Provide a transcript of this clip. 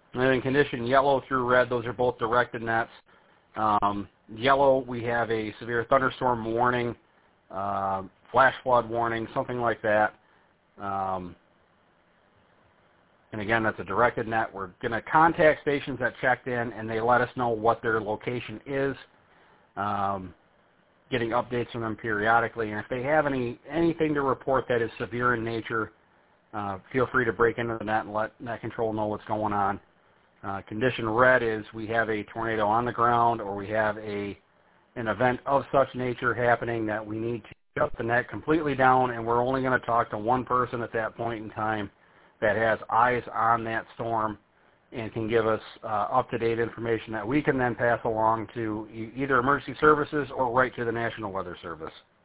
And then condition yellow through red, those are both directed nets. Yellow, we have a severe thunderstorm warning, flash flood warning, something like that. And again, that's a directed net. We're going to contact stations that checked in, and they let us know what their location is, getting updates from them periodically. And if they have anything to report that is severe in nature, feel free to break into the net and let Net Control know what's going on. Condition red is we have a tornado on the ground, or we have an event of such nature happening that we need to shut the net completely down, and we're only going to talk to one person at that point in time that has eyes on that storm and can give us up-to-date information that we can then pass along to either emergency services or right to the National Weather Service.